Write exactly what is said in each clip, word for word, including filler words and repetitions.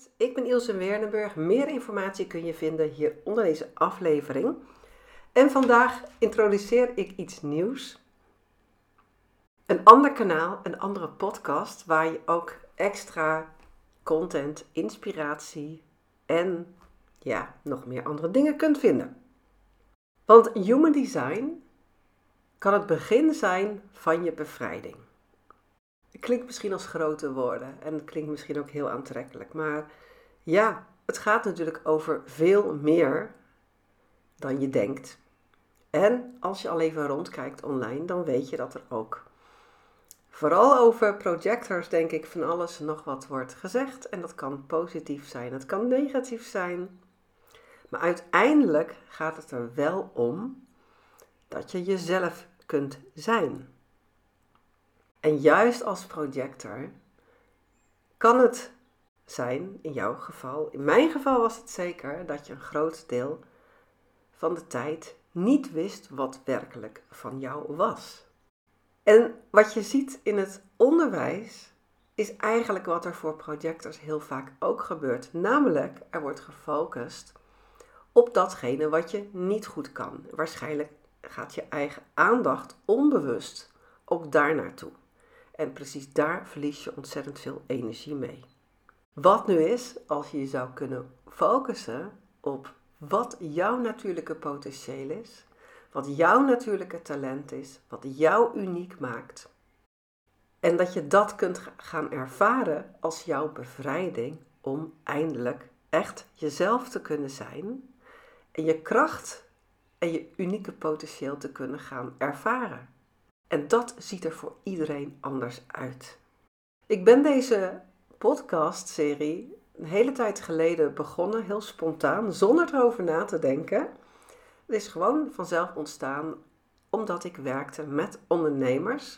Allereerst, ik ben Ilse Wernenburg. Meer informatie kun je vinden hier onder deze aflevering. En vandaag introduceer ik iets nieuws. Een ander kanaal, een andere podcast waar je ook extra content, inspiratie en ja, nog meer andere dingen kunt vinden. Want Human Design kan het begin zijn van je bevrijding. Het klinkt misschien als grote woorden en het klinkt misschien ook heel aantrekkelijk. Maar ja, het gaat natuurlijk over veel meer dan je denkt. En als je al even rondkijkt online, dan weet je dat er ook vooral over projectors, denk ik, van alles en nog wat wordt gezegd. En dat kan positief zijn, het kan negatief zijn. Maar uiteindelijk gaat het er wel om dat je jezelf kunt zijn. En juist als projector kan het zijn, in jouw geval, in mijn geval was het zeker, dat je een groot deel van de tijd niet wist wat werkelijk van jou was. En wat je ziet in het onderwijs is eigenlijk wat er voor projectors heel vaak ook gebeurt. Namelijk, er wordt gefocust op datgene wat je niet goed kan. Waarschijnlijk gaat je eigen aandacht onbewust ook daar naartoe. En precies daar verlies je ontzettend veel energie mee. Wat nu is, als je je zou kunnen focussen op wat jouw natuurlijke potentieel is, wat jouw natuurlijke talent is, wat jou uniek maakt. En dat je dat kunt gaan ervaren als jouw bevrijding om eindelijk echt jezelf te kunnen zijn en je kracht en je unieke potentieel te kunnen gaan ervaren. En dat ziet er voor iedereen anders uit. Ik ben deze podcastserie een hele tijd geleden begonnen, heel spontaan, zonder erover na te denken. Het is gewoon vanzelf ontstaan omdat ik werkte met ondernemers.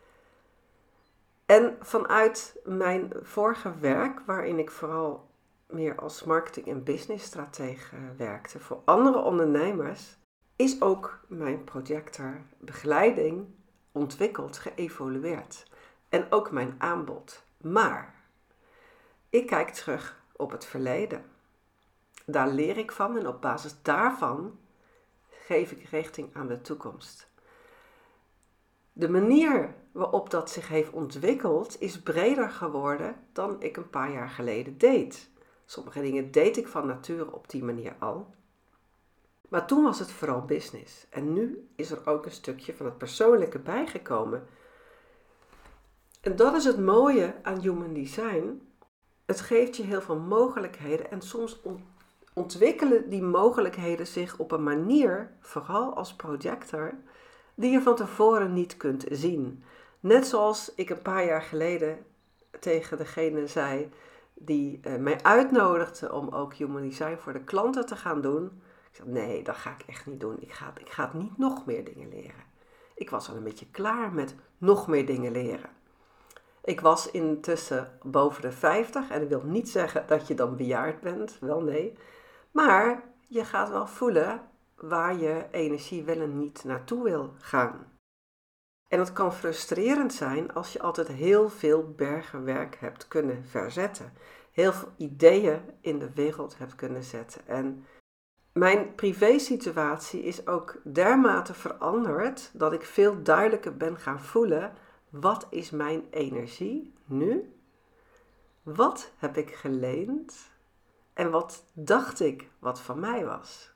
En vanuit mijn vorige werk, waarin ik vooral meer als marketing- en businessstratege werkte voor andere ondernemers, is ook mijn projector begeleiding ontwikkeld, geëvolueerd. En ook mijn aanbod. Maar ik kijk terug op het verleden. Daar leer ik van en op basis daarvan geef ik richting aan de toekomst. De manier waarop dat zich heeft ontwikkeld is breder geworden dan ik een paar jaar geleden deed. Sommige dingen deed ik van nature op die manier al. Maar toen was het vooral business. En nu is er ook een stukje van het persoonlijke bijgekomen. En dat is het mooie aan Human Design. Het geeft je heel veel mogelijkheden en soms ontwikkelen die mogelijkheden zich op een manier, vooral als projector, die je van tevoren niet kunt zien. Net zoals ik een paar jaar geleden tegen degene zei die uh, mij uitnodigde om ook Human Design voor de klanten te gaan doen. Ik zei, nee, dat ga ik echt niet doen. Ik ga, ik ga niet nog meer dingen leren. Ik was al een beetje klaar met nog meer dingen leren. Ik was intussen boven de vijftig en ik wil niet zeggen dat je dan bejaard bent, wel nee. Maar je gaat wel voelen waar je energie wel en niet naartoe wil gaan. En het kan frustrerend zijn als je altijd heel veel bergenwerk hebt kunnen verzetten. Heel veel ideeën in de wereld hebt kunnen zetten. En mijn privésituatie is ook dermate veranderd dat ik veel duidelijker ben gaan voelen: wat is mijn energie nu? Wat heb ik geleend? En wat dacht ik wat van mij was?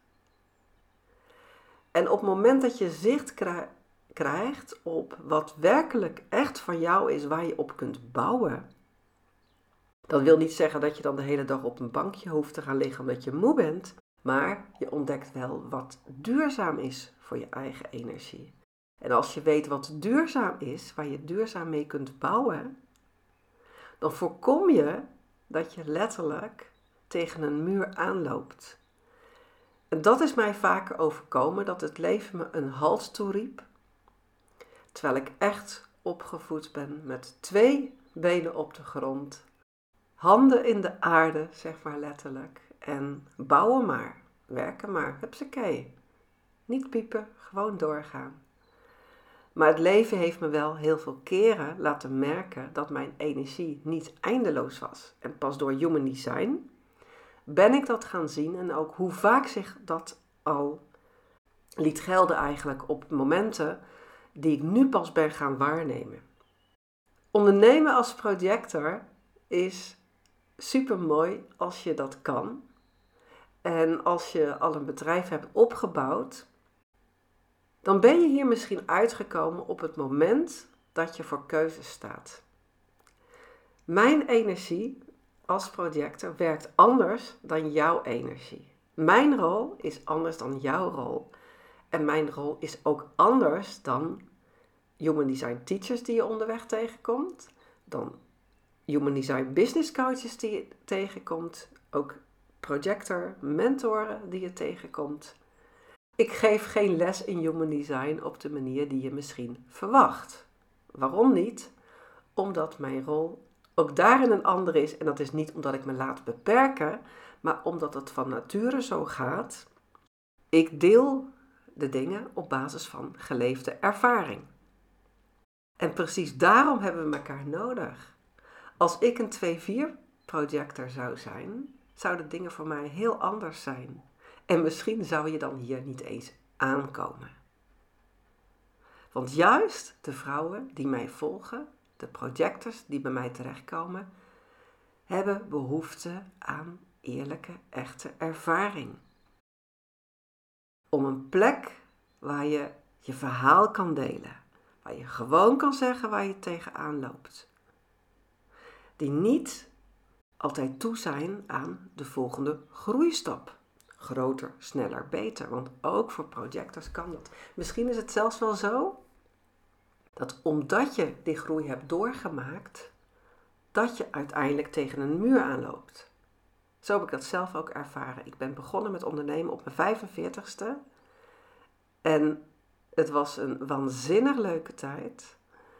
En op het moment dat je zicht krijgt op wat werkelijk echt van jou is, waar je op kunt bouwen. Dat wil niet zeggen dat je dan de hele dag op een bankje hoeft te gaan liggen omdat je moe bent. Maar je ontdekt wel wat duurzaam is voor je eigen energie. En als je weet wat duurzaam is, waar je duurzaam mee kunt bouwen, dan voorkom je dat je letterlijk tegen een muur aanloopt. En dat is mij vaker overkomen, dat het leven me een halt toeriep. Terwijl ik echt opgevoed ben met twee benen op de grond, handen in de aarde, zeg maar letterlijk. En bouwen maar, werken maar, hupsakee. Niet piepen, gewoon doorgaan. Maar het leven heeft me wel heel veel keren laten merken dat mijn energie niet eindeloos was. En pas door Human Design ben ik dat gaan zien en ook hoe vaak zich dat al liet gelden eigenlijk op momenten die ik nu pas ben gaan waarnemen. Ondernemen als projector is super mooi als je dat kan. En als je al een bedrijf hebt opgebouwd, dan ben je hier misschien uitgekomen op het moment dat je voor keuze staat. Mijn energie als projector werkt anders dan jouw energie. Mijn rol is anders dan jouw rol. En mijn rol is ook anders dan Human Design teachers die je onderweg tegenkomt, dan Human Design business coaches die je tegenkomt, ook projector, mentoren die je tegenkomt. Ik geef geen les in Human Design op de manier die je misschien verwacht. Waarom niet? Omdat mijn rol ook daarin een andere is. En dat is niet omdat ik me laat beperken, maar omdat het van nature zo gaat. Ik deel de dingen op basis van geleefde ervaring. En precies daarom hebben we elkaar nodig. Als ik een twee vier projector zou zijn, zouden dingen voor mij heel anders zijn. En misschien zou je dan hier niet eens aankomen. Want juist de vrouwen die mij volgen, de projectors die bij mij terechtkomen, hebben behoefte aan eerlijke, echte ervaring. Om een plek waar je je verhaal kan delen. Waar je gewoon kan zeggen waar je tegenaan loopt. Die niet altijd toe zijn aan de volgende groeistap. Groter, sneller, beter. Want ook voor projectors kan dat. Misschien is het zelfs wel zo dat omdat je die groei hebt doorgemaakt, dat je uiteindelijk tegen een muur aanloopt. Zo heb ik dat zelf ook ervaren. Ik ben begonnen met ondernemen op mijn vijfenveertigste. En het was een waanzinnig leuke tijd.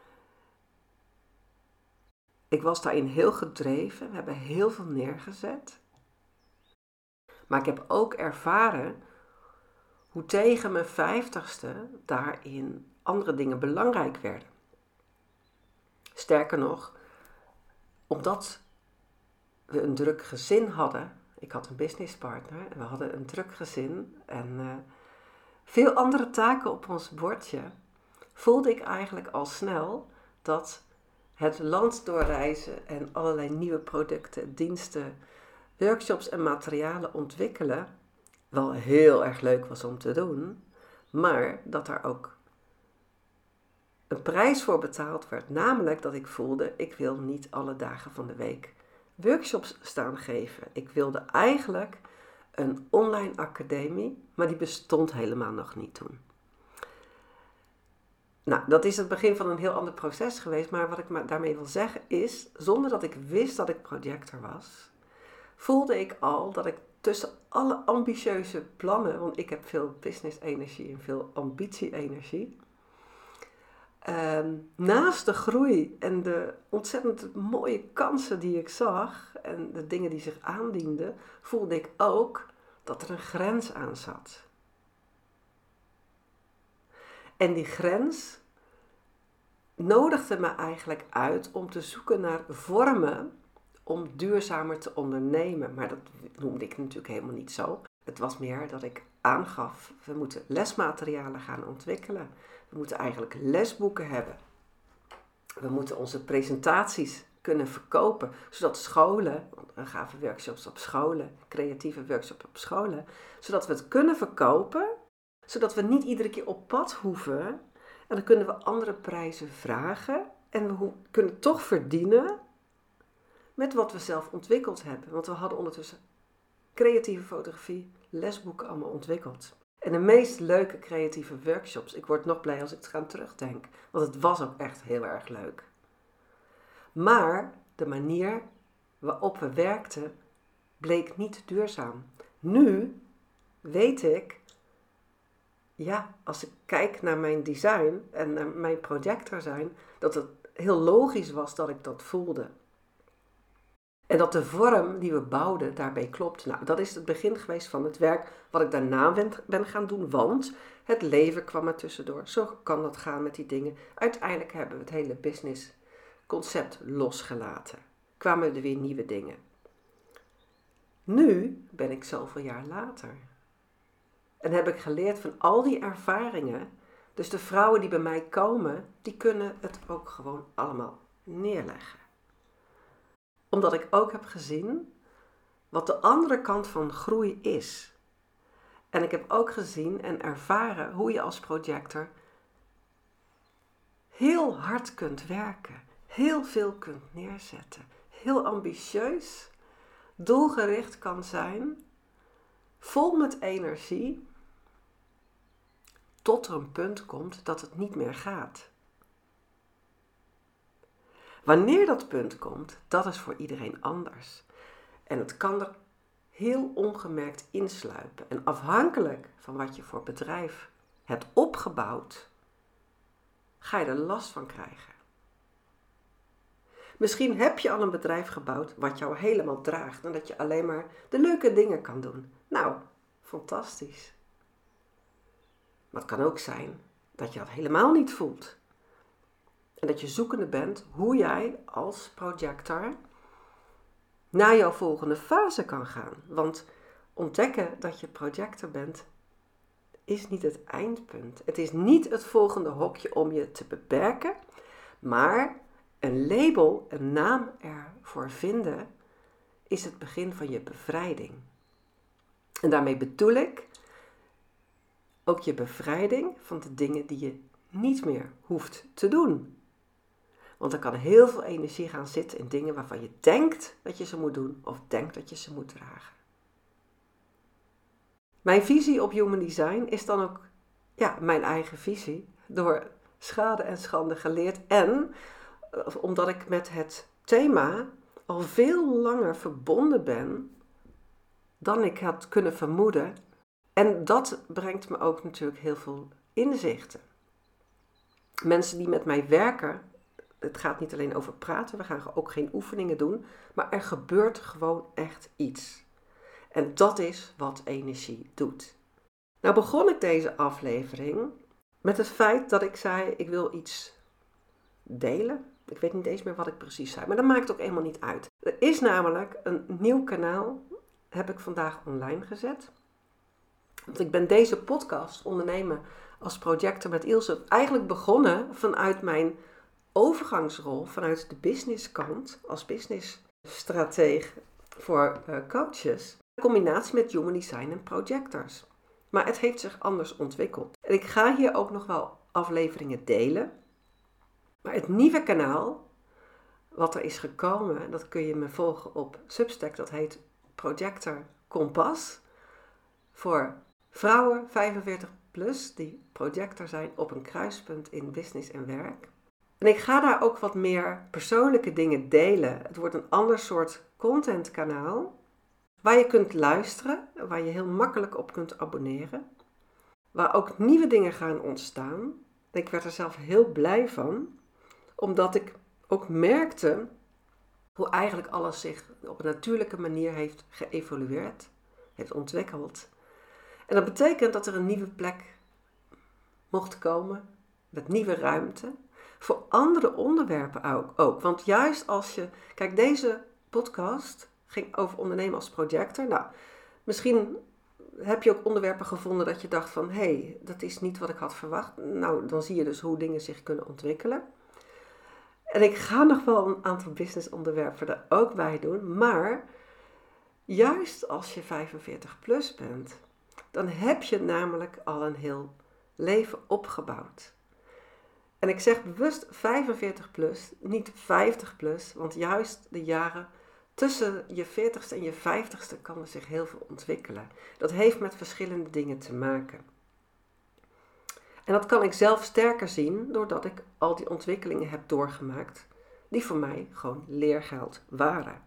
Ik was daarin heel gedreven. We hebben heel veel neergezet. Maar ik heb ook ervaren hoe tegen mijn vijftigste daarin andere dingen belangrijk werden. Sterker nog, omdat we een druk gezin hadden. Ik had een businesspartner en we hadden een druk gezin en uh, veel andere taken op ons bordje. Voelde ik eigenlijk al snel dat het land doorreizen en allerlei nieuwe producten, diensten, workshops en materialen ontwikkelen wel heel erg leuk was om te doen, maar dat er ook een prijs voor betaald werd, namelijk dat ik voelde, ik wil niet alle dagen van de week workshops staan geven. Ik wilde eigenlijk een online academie, maar die bestond helemaal nog niet toen. Nou, dat is het begin van een heel ander proces geweest, maar wat ik daarmee wil zeggen is, zonder dat ik wist dat ik projector was, voelde ik al dat ik tussen alle ambitieuze plannen, want ik heb veel business-energie en veel ambitie-energie, Um, naast de groei en de ontzettend mooie kansen die ik zag en de dingen die zich aandienden, voelde ik ook dat er een grens aan zat. En die grens nodigde me eigenlijk uit om te zoeken naar vormen om duurzamer te ondernemen. Maar dat noemde ik natuurlijk helemaal niet zo. Het was meer dat ik aangaf, we moeten lesmaterialen gaan ontwikkelen. We moeten eigenlijk lesboeken hebben. We moeten onze presentaties kunnen verkopen, zodat scholen, want we gaven workshops op scholen, creatieve workshops op scholen, zodat we het kunnen verkopen, zodat we niet iedere keer op pad hoeven. En dan kunnen we andere prijzen vragen en we ho- kunnen toch verdienen met wat we zelf ontwikkeld hebben. Want we hadden ondertussen creatieve fotografie, lesboeken allemaal ontwikkeld. En de meest leuke creatieve workshops. Ik word nog blij als ik het aan terugdenk. Want het was ook echt heel erg leuk. Maar de manier waarop we werkten bleek niet duurzaam. Nu weet ik, ja, als ik kijk naar mijn design en naar mijn projector zijn, dat het heel logisch was dat ik dat voelde. En dat de vorm die we bouwden daarbij klopt. Nou, dat is het begin geweest van het werk wat ik daarna ben, ben gaan doen. Want het leven kwam er tussendoor. Zo kan dat gaan met die dingen. Uiteindelijk hebben we het hele businessconcept losgelaten. Kwamen er weer nieuwe dingen. Nu ben ik zoveel jaar later. En heb ik geleerd van al die ervaringen. Dus de vrouwen die bij mij komen, die kunnen het ook gewoon allemaal neerleggen. Omdat ik ook heb gezien wat de andere kant van groei is. En ik heb ook gezien en ervaren hoe je als projector heel hard kunt werken. Heel veel kunt neerzetten. Heel ambitieus, doelgericht kan zijn. Vol met energie. Tot er een punt komt dat het niet meer gaat. Wanneer dat punt komt, dat is voor iedereen anders. En het kan er heel ongemerkt insluipen. En afhankelijk van wat je voor bedrijf hebt opgebouwd, ga je er last van krijgen. Misschien heb je al een bedrijf gebouwd wat jou helemaal draagt en dat je alleen maar de leuke dingen kan doen. Nou, fantastisch. Maar het kan ook zijn dat je dat helemaal niet voelt. En dat je zoekende bent hoe jij als projector naar jouw volgende fase kan gaan. Want ontdekken dat je projector bent is niet het eindpunt. Het is niet het volgende hokje om je te beperken. Maar een label, een naam ervoor vinden, is het begin van je bevrijding. En daarmee bedoel ik ook je bevrijding van de dingen die je niet meer hoeft te doen. Want er kan heel veel energie gaan zitten in dingen waarvan je denkt dat je ze moet doen of denkt dat je ze moet dragen. Mijn visie op human design is dan ook ja, mijn eigen visie. Door schade en schande geleerd en omdat ik met het thema al veel langer verbonden ben dan ik had kunnen vermoeden. En dat brengt me ook natuurlijk heel veel inzichten. Mensen die met mij werken, het gaat niet alleen over praten, we gaan ook geen oefeningen doen, maar er gebeurt gewoon echt iets. En dat is wat energie doet. Nou begon ik deze aflevering met het feit dat ik zei, ik wil iets delen. Ik weet niet eens meer wat ik precies zei, maar dat maakt ook helemaal niet uit. Er is namelijk een nieuw kanaal, heb ik vandaag online gezet. Want ik ben deze podcast ondernemen als projector met Ilse eigenlijk begonnen vanuit mijn overgangsrol, vanuit de businesskant, als businessstrateeg voor uh, coaches. In combinatie met human design en projectors. Maar het heeft zich anders ontwikkeld. En ik ga hier ook nog wel afleveringen delen. Maar het nieuwe kanaal, wat er is gekomen, dat kun je me volgen op Substack. Dat heet Projector Kompas. Voor vrouwen vijfenveertig plus die projector zijn op een kruispunt in business en werk. En ik ga daar ook wat meer persoonlijke dingen delen. Het wordt een ander soort contentkanaal. Waar je kunt luisteren, waar je heel makkelijk op kunt abonneren. Waar ook nieuwe dingen gaan ontstaan. Ik werd er zelf heel blij van. Omdat ik ook merkte hoe eigenlijk alles zich op een natuurlijke manier heeft geëvolueerd. Heeft ontwikkeld. En dat betekent dat er een nieuwe plek mocht komen. Met nieuwe ruimte. Voor andere onderwerpen ook, ook. Want juist als je... Kijk, deze podcast ging over ondernemen als projector. Nou, misschien heb je ook onderwerpen gevonden dat je dacht van... Hé, hey, dat is niet wat ik had verwacht. Nou, dan zie je dus hoe dingen zich kunnen ontwikkelen. En ik ga nog wel een aantal business onderwerpen er ook bij doen. Maar juist als je vijfenveertig plus bent... dan heb je namelijk al een heel leven opgebouwd. En ik zeg bewust vijfenveertig plus, niet vijftig plus, want juist de jaren tussen je veertigste en je vijftigste kan er zich heel veel ontwikkelen. Dat heeft met verschillende dingen te maken. En dat kan ik zelf sterker zien doordat ik al die ontwikkelingen heb doorgemaakt die voor mij gewoon leergeld waren.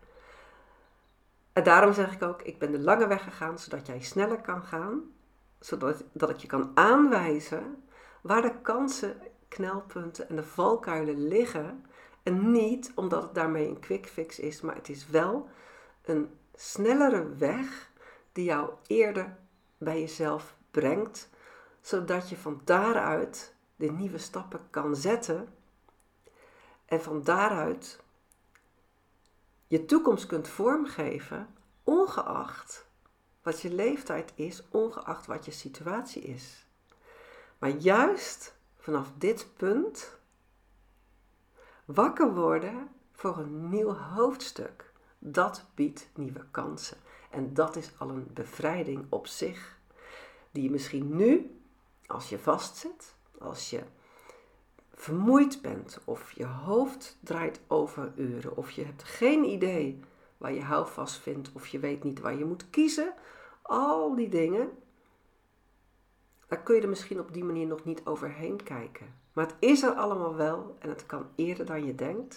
En daarom zeg ik ook, ik ben de lange weg gegaan zodat jij sneller kan gaan, zodat dat ik je kan aanwijzen waar de kansen, knelpunten en de valkuilen liggen En niet omdat het daarmee een quick fix is, maar het is wel een snellere weg die jou eerder bij jezelf brengt, zodat je van daaruit de nieuwe stappen kan zetten en van daaruit je toekomst kunt vormgeven, ongeacht wat je leeftijd is, ongeacht wat je situatie is. Maar juist vanaf dit punt wakker worden voor een nieuw hoofdstuk. Dat biedt nieuwe kansen. En dat is al een bevrijding op zich, die je misschien nu, als je vastzit, als je vermoeid bent of je hoofd draait over uren of je hebt geen idee waar je houvast vindt of je weet niet waar je moet kiezen, al die dingen, daar kun je er misschien op die manier nog niet overheen kijken. Maar het is er allemaal wel en het kan eerder dan je denkt.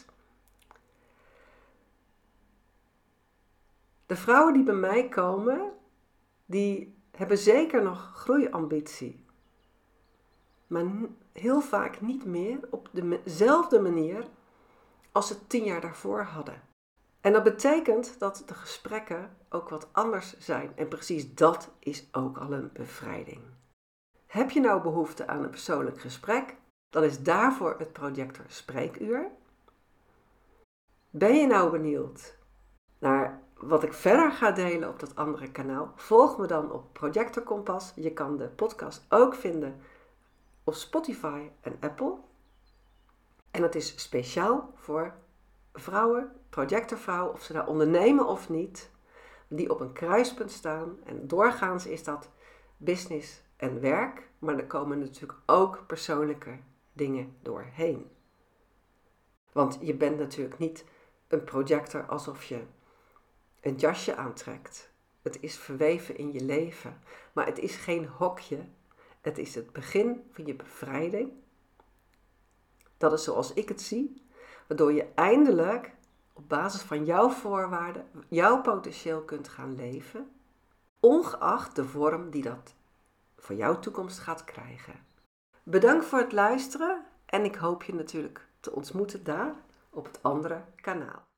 De vrouwen die bij mij komen, die hebben zeker nog groeiambitie. Maar heel vaak niet meer op dezelfde manier als ze tien jaar daarvoor hadden. En dat betekent dat de gesprekken ook wat anders zijn. En precies dat is ook al een bevrijding. Heb je nou behoefte aan een persoonlijk gesprek? Dan is daarvoor het Projector Spreekuur. Ben je nou benieuwd naar wat ik verder ga delen op dat andere kanaal? Volg me dan op Projector Kompas. Je kan de podcast ook vinden op Spotify en Apple. En het is speciaal voor vrouwen, projectorvrouwen, of ze nou ondernemen of niet, die op een kruispunt staan. En doorgaans is dat business en werk, maar er komen natuurlijk ook persoonlijke dingen doorheen. Want je bent natuurlijk niet een projector alsof je een jasje aantrekt. Het is verweven in je leven, maar het is geen hokje. Het is het begin van je bevrijding. Dat is zoals ik het zie, waardoor je eindelijk op basis van jouw voorwaarden, jouw potentieel kunt gaan leven, ongeacht de vorm die dat voor jouw toekomst gaat krijgen. Bedankt voor het luisteren en ik hoop je natuurlijk te ontmoeten daar op het andere kanaal.